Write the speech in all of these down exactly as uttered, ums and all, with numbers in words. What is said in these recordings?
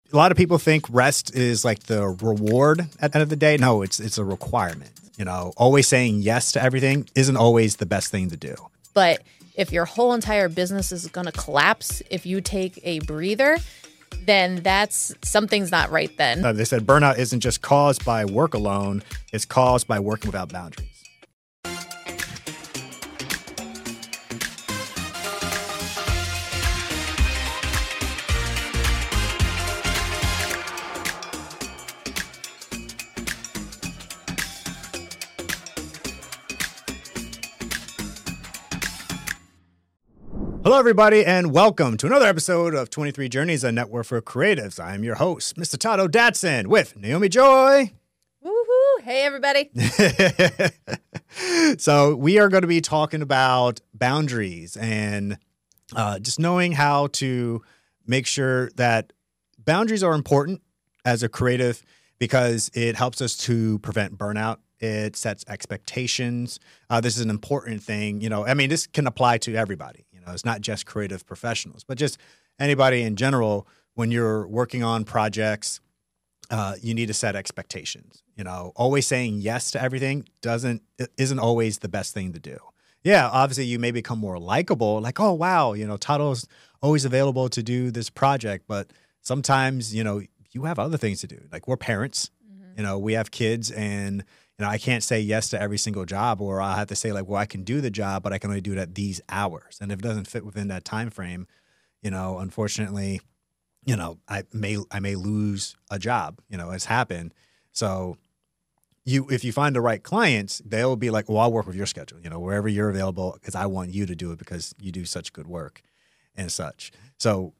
a lot of people think rest is like the reward at the end of the day. No, it's it's a requirement. You know, always saying yes to everything isn't always the best thing to do. But if your whole entire business is going to collapse if you take a breather, then that's something's not right then. Uh, they said burnout isn't just caused by work alone. It's caused by working without boundaries. Hello, everybody, and welcome to another episode of twenty-three Journeys, a network for creatives. I am your host, Mister Todd O'Datson, with Naomi Joy. Woohoo! Hey, everybody. So we are going to be talking about boundaries and uh, just knowing how to make sure that boundaries are important as a creative because it helps us to prevent burnout. It sets expectations. Uh, this is an important thing. You know, I mean, this can apply to everybody. You know, it's not just creative professionals, but just anybody in general. When you're working on projects, uh, you need to set expectations. You know, always saying yes to everything doesn't isn't always the best thing to do. Yeah, obviously, you may become more likable. Like, oh wow, you know, Todd's always available to do this project. But sometimes, you know, you have other things to do. Like we're parents. Mm-hmm. You know, we have kids and. You know, I can't say yes to every single job, or I'll have to say like, well, I can do the job, but I can only do it at these hours. And if it doesn't fit within that time frame, you know, unfortunately, you know, I may I may lose a job. You know, it's happened. So you, if you find the right clients, they'll be like, well, I'll work with your schedule. You know, wherever you're available, because I want you to do it because you do such good work and such. So,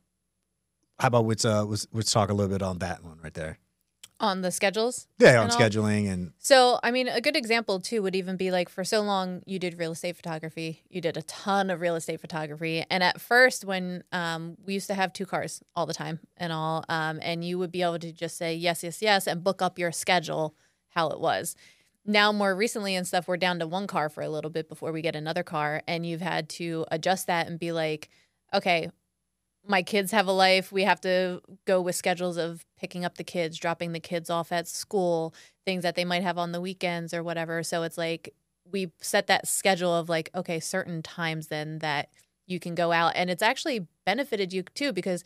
how about let's uh let's, let's talk a little bit on that one right there. On the schedules? Yeah, on scheduling. And so, I mean, a good example, too, would even be like for so long you did real estate photography. You did a ton of real estate photography. And at first when um, we used to have two cars all the time and all, um, and you would be able to just say yes, yes, yes, and book up your schedule how it was. Now, more recently and stuff, we're down to one car for a little bit before we get another car. And you've had to adjust that and be like, okay, my kids have a life. We have to go with schedules of picking up the kids, dropping the kids off at school, things that they might have on the weekends or whatever. So it's like we set that schedule of like, okay, certain times then that you can go out. And it's actually benefited you too because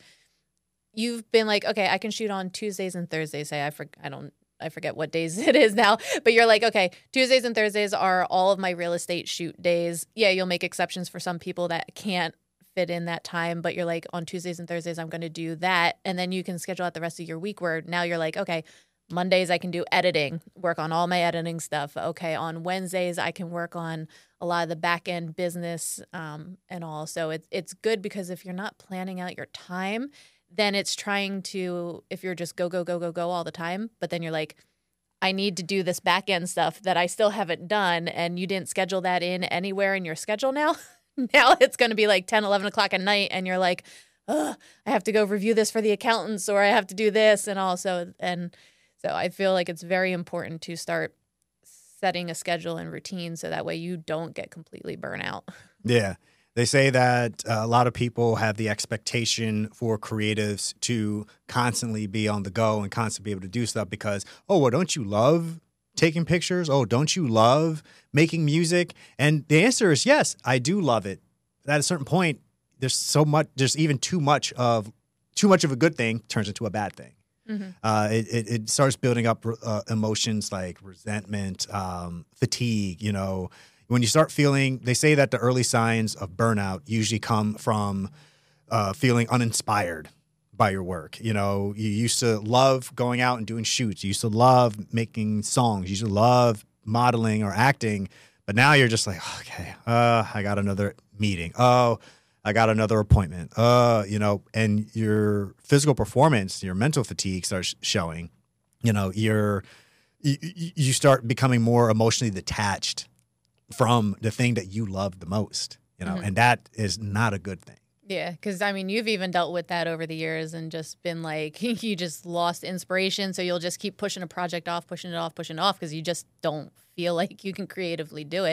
you've been like, okay, I can shoot on Tuesdays and Thursdays. Say I for, I don't I forget what days it is now, but you're like, okay, Tuesdays and Thursdays are all of my real estate shoot days. Yeah, you'll make exceptions for some people that can't fit in that time, but you're like on Tuesdays and Thursdays I'm going to do that, and then you can schedule out the rest of your week where now you're like, okay, Mondays I can do editing, work on all my editing stuff. Okay, on Wednesdays I can work on a lot of the back end business um, and all. So it's it's good because if you're not planning out your time, then it's trying to, if you're just go go go go go all the time, but then you're like, I need to do this back end stuff that I still haven't done, and you didn't schedule that in anywhere in your schedule now. Now it's going to be like ten, eleven o'clock at night, and you're like, oh, I have to go review this for the accountants, or I have to do this, and also, and so I feel like it's very important to start setting a schedule and routine so that way you don't get completely burnt out. Yeah. They say that uh, a lot of people have the expectation for creatives to constantly be on the go and constantly be able to do stuff because, oh, well, don't you love taking pictures? Oh, don't you love making music? And the answer is yes, I do love it. At a certain point, there's so much, there's even too much of, too much of a good thing turns into a bad thing. Mm-hmm. Uh, it, it, it starts building up uh, emotions like resentment, um, fatigue, you know. When you start feeling, they say that the early signs of burnout usually come from uh, feeling uninspired by your work. You know, you used to love going out and doing shoots. You used to love making songs. You used to love modeling or acting. But now you're just like, okay, uh, I got another meeting. Oh, I got another appointment. Uh, you know, and your physical performance, your mental fatigue starts showing. You know, you're you, you start becoming more emotionally detached from the thing that you love the most. You know, mm-hmm. and that is not a good thing. Yeah, because, I mean, you've even dealt with that over the years and just been like, you just lost inspiration, so you'll just keep pushing a project off, pushing it off, pushing it off because you just don't feel like you can creatively do it.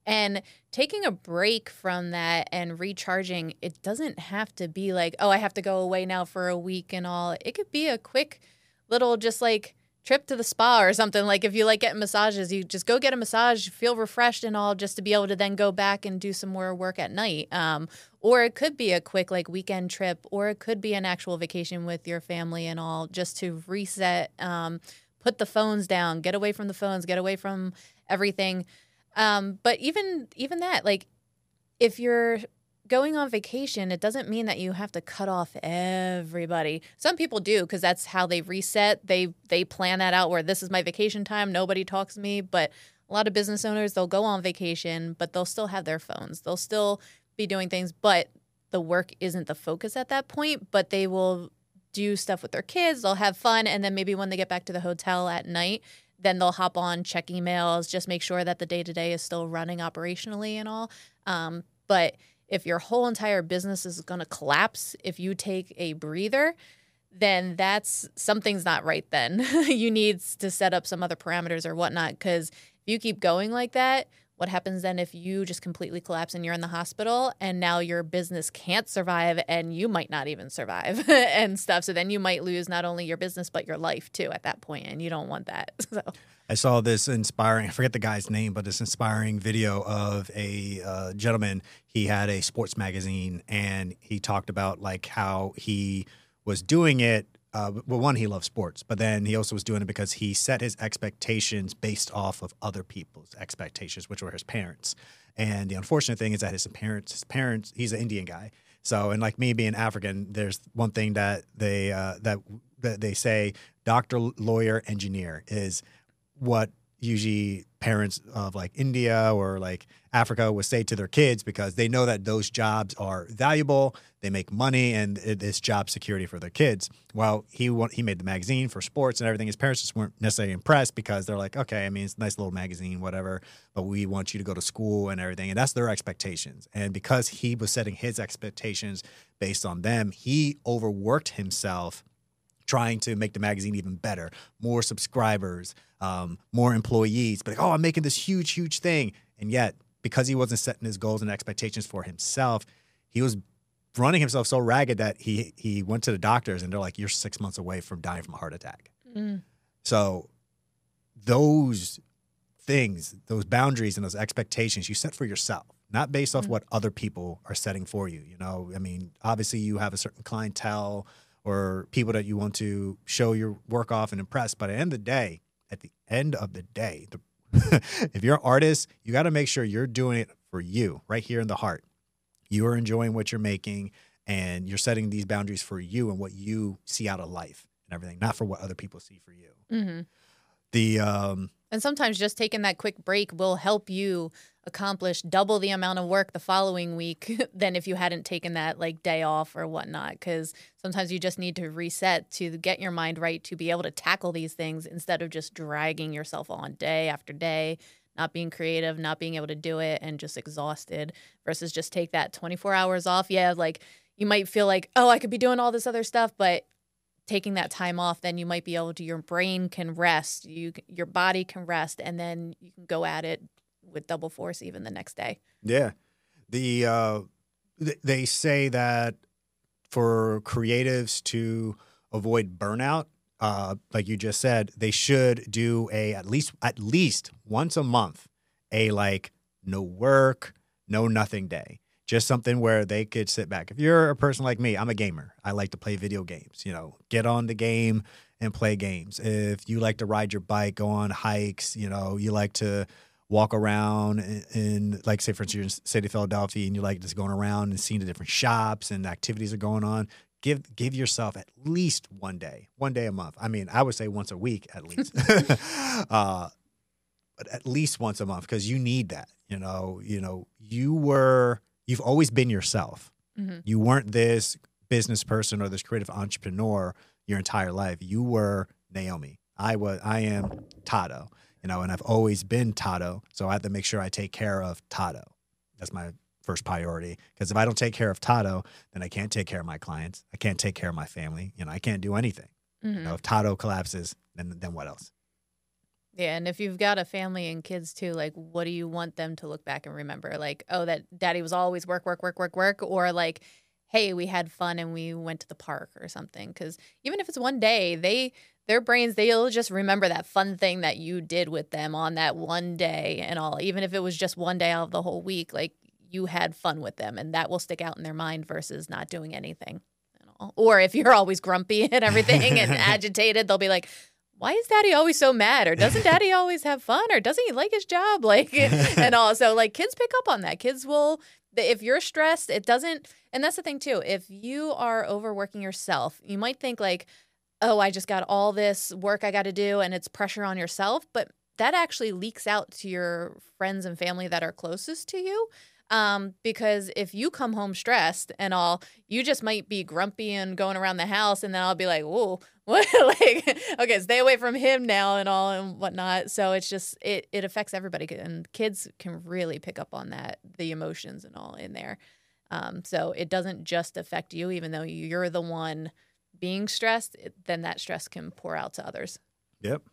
And taking a break from that and recharging, it doesn't have to be like, oh, I have to go away now for a week and all. It could be a quick little just like trip to the spa or something. Like if you like getting massages, you just go get a massage, feel refreshed and all, just to be able to then go back and do some more work at night. Um, or it could be a quick like weekend trip, or it could be an actual vacation with your family and all, just to reset, um, put the phones down, get away from the phones, get away from everything. Um, but even even that, like if you're going on vacation, it doesn't mean that you have to cut off everybody. Some people do because that's how they reset. They they plan that out where this is my vacation time. Nobody talks to me. But a lot of business owners, they'll go on vacation, but they'll still have their phones. They'll still be doing things, but the work isn't the focus at that point. But they will do stuff with their kids. They'll have fun. And then maybe when they get back to the hotel at night, then they'll hop on, check emails, just make sure that the day-to-day is still running operationally and all. Um, but if your whole entire business is going to collapse if you take a breather, then that's something's not right then. You need to set up some other parameters or whatnot, because if you keep going like that, what happens then if you just completely collapse and you're in the hospital and now your business can't survive and you might not even survive and stuff. So then you might lose not only your business but your life too at that point, and you don't want that. So I saw this inspiring, I forget the guy's name, but this inspiring video of a uh, gentleman. He had a sports magazine and he talked about like how he was doing it. Uh, well, one, he loves sports, but then he also was doing it because he set his expectations based off of other people's expectations, which were his parents. And the unfortunate thing is that his parents, his parents, he's an Indian guy. So, and like me being African, there's one thing that they uh, that that they say: doctor, lawyer, engineer is what usually parents of like India or like Africa would say to their kids, because they know that those jobs are valuable, they make money, and it is job security for their kids. Well, he want, he made the magazine for sports and everything. His parents just weren't necessarily impressed because they're like, okay, I mean, it's a nice little magazine, whatever, but we want you to go to school and everything. And that's their expectations. And because he was setting his expectations based on them, he overworked himself trying to make the magazine even better, more subscribers, um, more employees. But like, oh, I'm making this huge, huge thing. And yet, because he wasn't setting his goals and expectations for himself, he was running himself so ragged that he he went to the doctors and they're like, you're six months away from dying from a heart attack. Mm. So those things, those boundaries and those expectations you set for yourself, not based off mm. what other people are setting for you. You know, I mean, obviously you have a certain clientele or people that you want to show your work off and impress. But at the end of the day, at the end of the day, the, if you're an artist, you got to make sure you're doing it for you right here in the heart. You are enjoying what you're making and you're setting these boundaries for you and what you see out of life and everything, not for what other people see for you. Mm-hmm. The um, And sometimes just taking that quick break will help you accomplish double the amount of work the following week than if you hadn't taken that like day off or whatnot. Because sometimes you just need to reset to get your mind right to be able to tackle these things instead of just dragging yourself on day after day, not being creative, not being able to do it, and just exhausted, versus just take that twenty-four hours off. Yeah, like you might feel like, oh, I could be doing all this other stuff, but taking that time off, then you might be able to, your brain can rest, you your body can rest, and then you can go at it with double force even the next day. Yeah. The uh, th- they say that for creatives to avoid burnout, uh, like you just said, they should do a at least at least once a month, a like no work, no nothing day. Just something where they could sit back. If you're a person like me, I'm a gamer. I like to play video games. You know, get on the game and play games. If you like to ride your bike, go on hikes, you know, you like to walk around in, in like, say, for instance, you're in the city of Philadelphia and you like just going around and seeing the different shops and activities are going on. Give give yourself at least one day, one day a month. I mean, I would say once a week at least, uh, but at least once a month, because you need that. You know, you know, you were. You've always been yourself. Mm-hmm. You weren't this business person or this creative entrepreneur your entire life. You were Naomi. I was. I am Tato. You know, and I've always been Tato. So I have to make sure I take care of Tato. That's my first priority. Because if I don't take care of Tato, then I can't take care of my clients. I can't take care of my family. You know, I can't do anything. Mm-hmm. You know, if Tato collapses, then then what else? Yeah, and if you've got a family and kids too, like, what do you want them to look back and remember? Like, oh, that daddy was always work, work, work, work, work, or like, hey, we had fun and we went to the park or something. Because even if it's one day, they their brains they'll just remember that fun thing that you did with them on that one day and all. Even if it was just one day out of the whole week, like you had fun with them, and that will stick out in their mind versus not doing anything. And all. Or if you're always grumpy and everything and agitated, they'll be like, why is daddy always so mad? Or doesn't daddy always have fun? Or doesn't he like his job? Like, and also like kids pick up on that. Kids will, if you're stressed, it doesn't, and that's the thing too. If you are overworking yourself, you might think like, oh, I just got all this work I got to do and it's pressure on yourself. But that actually leaks out to your friends and family that are closest to you. Um, because if you come home stressed and all, you just might be grumpy and going around the house, and then I'll be like, whoa, what? Like, okay, stay away from him now and all and whatnot. So it's just, it, it affects everybody, and kids can really pick up on that, the emotions and all in there. Um, so it doesn't just affect you, even though you're the one being stressed, it, then that stress can pour out to others. Yep.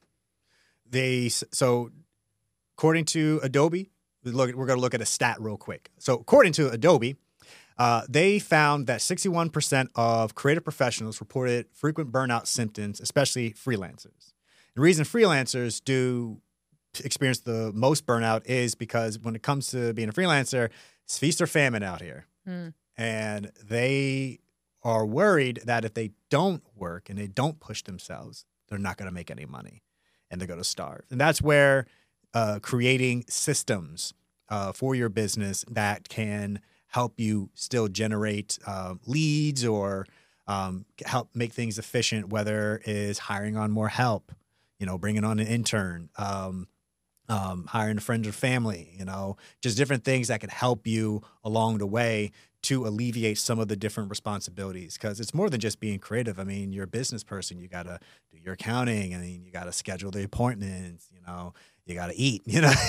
They, so according to Adobe, Look, we're going to look at a stat real quick. So according to Adobe, uh, they found that sixty-one percent of creative professionals reported frequent burnout symptoms, especially freelancers. The reason freelancers do experience the most burnout is because when it comes to being a freelancer, it's feast or famine out here. Mm. And they are worried that if they don't work and they don't push themselves, they're not going to make any money and they're going to starve. And that's where Uh, creating systems uh, for your business that can help you still generate uh, leads or um, help make things efficient, whether it's hiring on more help, you know, bringing on an intern, um, um, hiring a friend or family, you know, just different things that can help you along the way to alleviate some of the different responsibilities, because it's more than just being creative. I mean, you're a business person. You got to do your accounting. I mean, you got to schedule the appointments, you know, you got to eat, you know.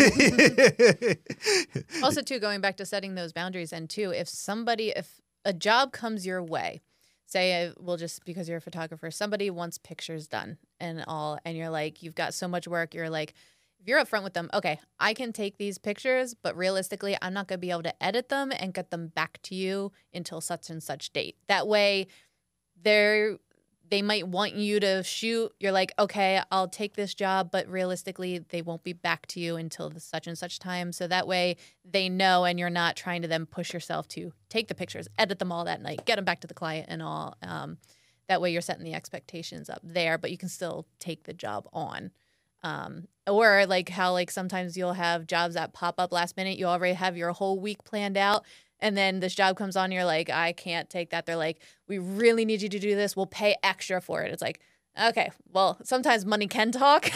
Also, too, going back to setting those boundaries, and too, if somebody, if a job comes your way, say, well, just because you're a photographer, somebody wants pictures done and all, and you're like, you've got so much work, you're like, if you're upfront with them, okay, I can take these pictures, but realistically, I'm not going to be able to edit them and get them back to you until such and such date. That way, they're they might want you to shoot. You're like, okay, I'll take this job, but realistically, they won't be back to you until the such and such time. So that way, they know, and you're not trying to then push yourself to take the pictures, edit them all that night, get them back to the client and all. Um, that way, you're setting the expectations up there, but you can still take the job on. Um, or like how like sometimes you'll have jobs that pop up last minute. You already have your whole week planned out, and then this job comes on. You're like, I can't take that. They're like, we really need you to do this. We'll pay extra for it. It's like, okay, well, sometimes money can talk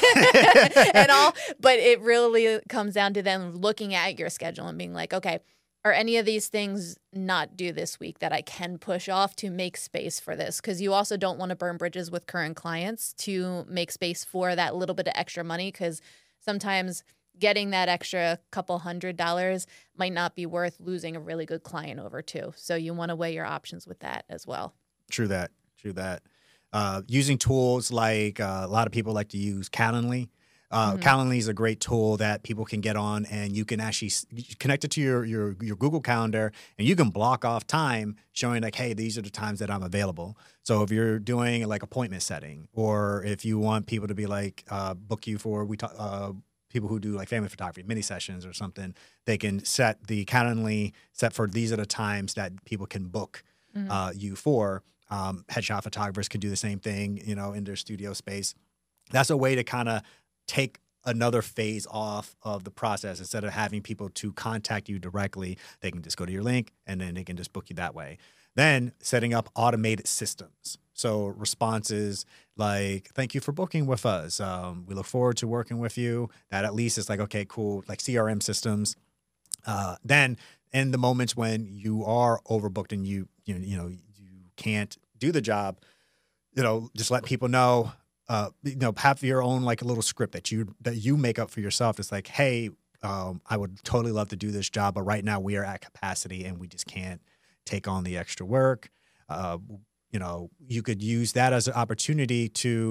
and all, but it really comes down to them looking at your schedule and being like, okay, are any of these things not due this week that I can push off to make space for this? Because you also don't want to burn bridges with current clients to make space for that little bit of extra money, because sometimes getting that extra couple hundred dollars might not be worth losing a really good client over too. So you want to weigh your options with that as well. True that. True that. Uh, using tools like uh, a lot of people like to use Calendly. Uh, mm-hmm. Calendly is a great tool that people can get on, and you can actually connect it to your, your your Google Calendar, and you can block off time showing like, hey, these are the times that I'm available. So if you're doing like appointment setting, or if you want people to be like uh, book you for we talk, uh, people who do like family photography mini sessions or something, they can set the Calendly set for these are the times that people can book mm-hmm. uh, you for. Um, headshot photographers can do the same thing, you know, in their studio space. That's a way to kind of take another phase off of the process. Instead of having people to contact you directly, they can just go to your link and then they can just book you that way. Then setting up automated systems. So responses like, thank you for booking with us. Um, we look forward to working with you. That at least is like, okay, cool, like C R M systems. Uh, then in the moments when you are overbooked and you, you, you know, you can't do the job, you know, just let people know, Uh, you know, have your own like a little script that you that you make up for yourself. It's like, hey, um, I would totally love to do this job, but right now we are at capacity and we just can't take on the extra work. Uh, you know, you could use that as an opportunity to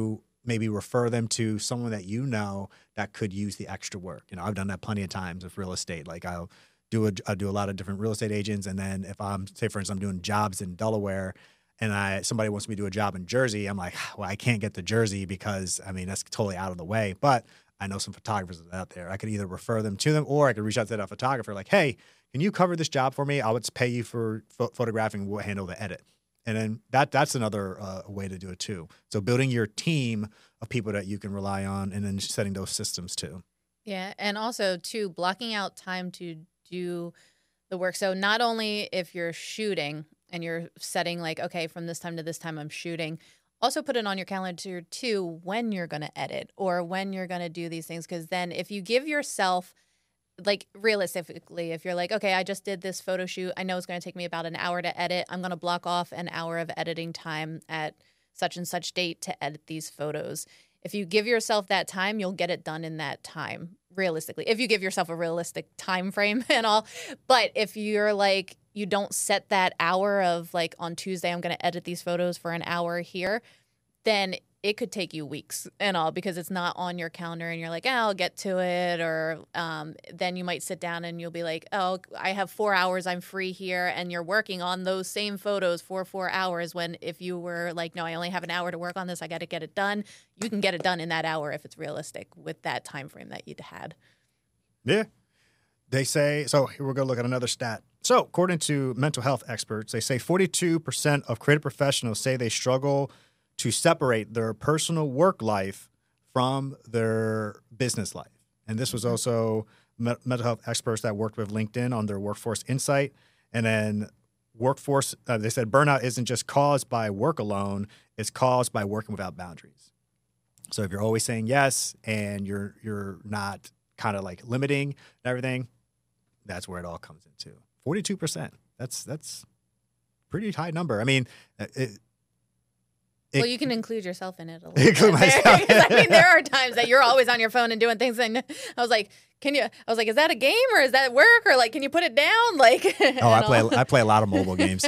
maybe refer them to someone that you know that could use the extra work. You know, I've done that plenty of times with real estate. Like I'll do a, I do a lot of different real estate agents. And then if I'm, say for instance, I'm doing jobs in Delaware and I, somebody wants me to do a job in Jersey, I'm like, well, I can't get to Jersey because I mean, that's totally out of the way. But I know some photographers out there. I could either refer them to them or I could reach out to that photographer like, hey, can you cover this job for me? I'll just pay you for ph- photographing. We'll handle the edit. And then that that's another uh, way to do it too. So building your team of people that you can rely on and then setting those systems too. Yeah. And also too, blocking out time to do the work. So not only if you're shooting and you're setting like, okay, from this time to this time I'm shooting, also put it on your calendar too when you're going to edit or when you're going to do these things. Because then if you give yourself, like realistically, if you're like, okay, I just did this photo shoot. I know it's going to take me about an hour to edit. I'm going to block off an hour of editing time at such and such date to edit these photos. If you give yourself that time, you'll get it done in that time, realistically. If you give yourself a realistic time frame and all. But if you're like, you don't set that hour of like on Tuesday, I'm going to edit these photos for an hour here, then it could take you weeks and all because it's not on your calendar and you're like, oh, I'll get to it. Or um, then you might sit down and you'll be like, oh, I have four hours. I'm free here. And you're working on those same photos for four hours when if you were like, no, I only have an hour to work on this. I got to get it done. You can get it done in that hour if it's realistic with that time frame that you'd had. Yeah. They say, so here we're going to look at another stat. So according to mental health experts, they say forty-two percent of creative professionals say they struggle to separate their personal work life from their business life. And this was also me- mental health experts that worked with LinkedIn on their workforce insight. And then workforce, uh, they said burnout isn't just caused by work alone, it's caused by working without boundaries. So if you're always saying yes and you're you're not kind of like limiting everything, that's where it all comes into. forty-two percent. That's that's pretty high number. I mean, it, It, well, you can include yourself in it a little include bit. myself. I mean, there are times that you're always on your phone and doing things. And I was like, can you, I was like, is that a game or is that work? Or like, can you put it down? Like, oh, I play, I play a lot of mobile games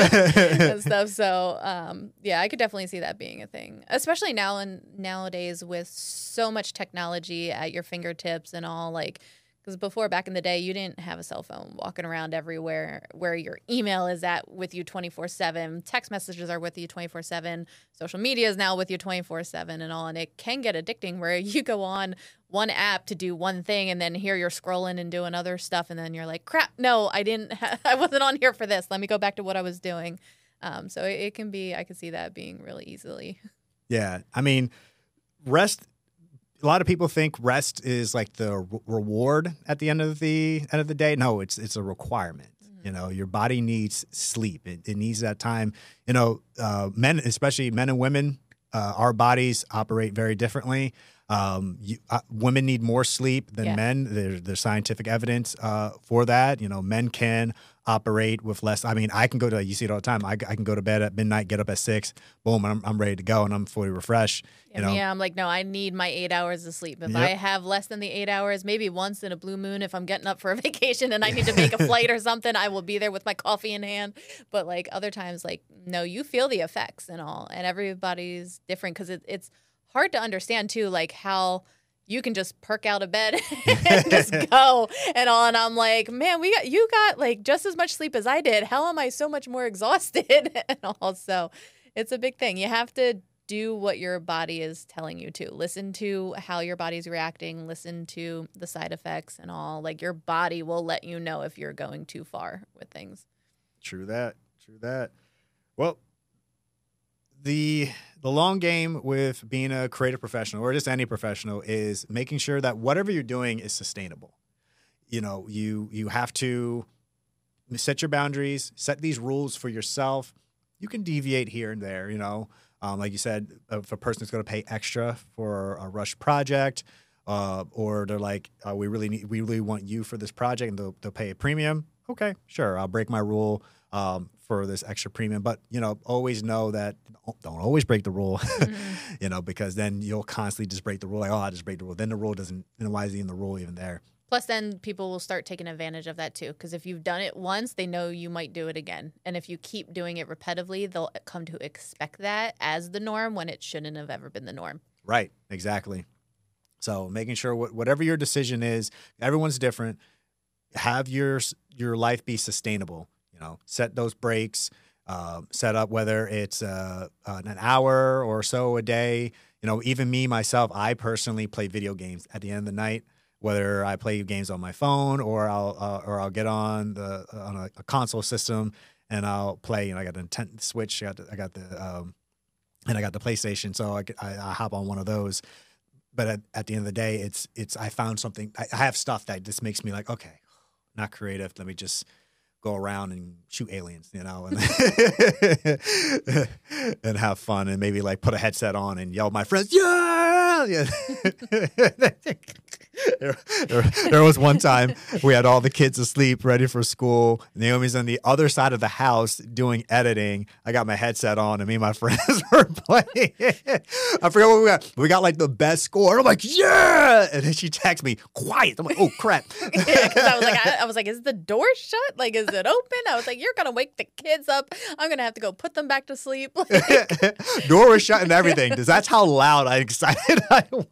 and stuff. So, um, yeah, I could definitely see that being a thing, especially now and nowadays with so much technology at your fingertips and all like, because before, back in the day, you didn't have a cell phone walking around everywhere where your email is at with you twenty-four seven. Text messages are with you twenty-four seven. Social media is now with you twenty-four seven and all. And it can get addicting where you go on one app to do one thing and then here you're scrolling and doing other stuff. And then you're like, crap, no, I didn't. Ha- I wasn't on here for this. Let me go back to what I was doing. Um, so it, it can be, I can see that being really easily. Yeah. I mean, rest. A lot of people think rest is like the re- reward at the end of the end of the day. No, it's it's a requirement. Mm-hmm. You know, your body needs sleep. It, it needs that time. You know, uh, men, especially men and women, uh, our bodies operate very differently. Um, you, uh, women need more sleep than Yeah. men. There, there's scientific evidence uh, for that. You know, men can operate with less. I mean, I can go to, you see it all the time. I, I can go to bed at midnight, get up at six, boom, I'm, I'm ready to go and I'm fully refreshed. You Yeah, know? yeah, I'm like, no, I need my eight hours of sleep. If Yep. I have less than the eight hours, maybe once in a blue moon, if I'm getting up for a vacation and I need to make a flight or something, I will be there with my coffee in hand. But like other times, like, no, you feel the effects and all. And everybody's different because it, it's hard to understand too, like how you can just perk out of bed and just go and all. And I'm like, man, we got, you got like just as much sleep as I did. How am I so much more exhausted? And all. So it's a big thing. You have to do what your body is telling you to. Listen to how your body's reacting. Listen to the side effects and all. Like your body will let you know if you're going too far with things. True that. True that. Well, the the long game with being a creative professional or just any professional is making sure that whatever you're doing is sustainable. You know, you you have to set your boundaries, set these rules for yourself. You can deviate here and there, you know. Um, like you said, if a person is going to pay extra for a rush project, uh, or they're like, uh, we really need, we really want you for this project, and they'll, they'll pay a premium. Okay, sure, I'll break my rule um, for this extra premium. But you know, always know that don't always break the rule, mm-hmm. you know, because then you'll constantly just break the rule. Like, oh, I just break the rule. Then the rule doesn't. Then why is even the rule even there? Plus, then people will start taking advantage of that too. Because if you've done it once, they know you might do it again. And if you keep doing it repetitively, they'll come to expect that as the norm when it shouldn't have ever been the norm. Right. Exactly. So making sure wh- whatever your decision is, everyone's different. Have your your life be sustainable. You know, set those breaks. Uh, set up whether it's uh, uh, an hour or so a day. You know, even me myself, I personally play video games at the end of the night. Whether I play games on my phone or I'll uh, or I'll get on the on a, a console system and I'll play. You know, I got the Nintendo Switch. I got the, I got the um, and I got the PlayStation, so I, I, I hop on one of those. But at, at the end of the day, it's it's I found something. I, I have stuff that just makes me like, okay, not creative. Let me just go around and shoot aliens, you know, and and have fun, and maybe like put a headset on and yell at my friends, yeah. yeah. there, there, there was one time we had all the kids asleep, ready for school. Naomi's on the other side of the house doing editing. I got my headset on, and me and my friends were playing. I forget what we got. We got like the best score. I'm like, yeah, and then she texts me, quiet. I'm like, oh crap. Yeah, 'cause I was like, I, I was like, is the door shut? Like, is it open? I was like, you're gonna wake the kids up. I'm gonna have to go put them back to sleep. Like, door was shut and everything. Because that's how loud I excited I was.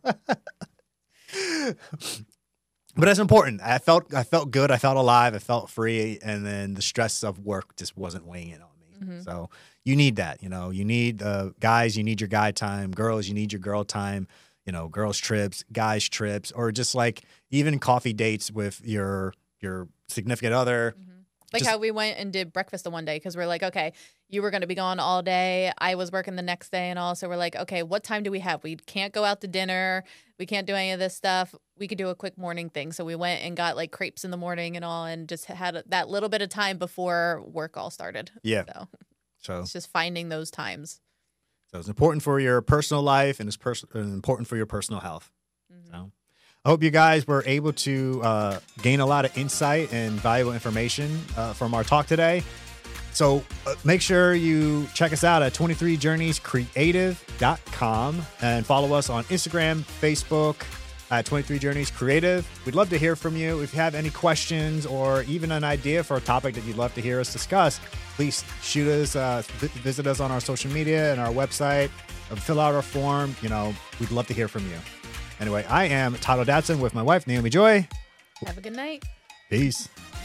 But that's important. I felt I felt good. I felt alive. I felt free, and then the stress of work just wasn't weighing in on me. Mm-hmm. So you need that. You know, you need uh, guys. You need your guy time. Girls, you need your girl time. You know, girls trips, guys trips, or just like even coffee dates with your your significant other. Mm-hmm. Like Just, how we went and did breakfast the one day because we're like, okay, you were going to be gone all day. I was working the next day and all. So we're like, okay, what time do we have? We can't go out to dinner. We can't do any of this stuff. We could do a quick morning thing. So we went and got like crepes in the morning and all and just had that little bit of time before work all started. Yeah. So, so it's just finding those times. So it's important for your personal life and it's pers- important for your personal health. Mm-hmm. So. I hope you guys were able to uh, gain a lot of insight and valuable information uh, from our talk today. So uh, make sure you check us out at twenty-three journeys creative dot com and follow us on Instagram, Facebook at twenty-three journeys creative. We'd love to hear from you. If you have any questions or even an idea for a topic that you'd love to hear us discuss, please shoot us, uh, visit us on our social media and our website, or fill out our form. You know, we'd love to hear from you. Anyway, I am Tyler Datson with my wife, Naomi Joy. Have a good night. Peace.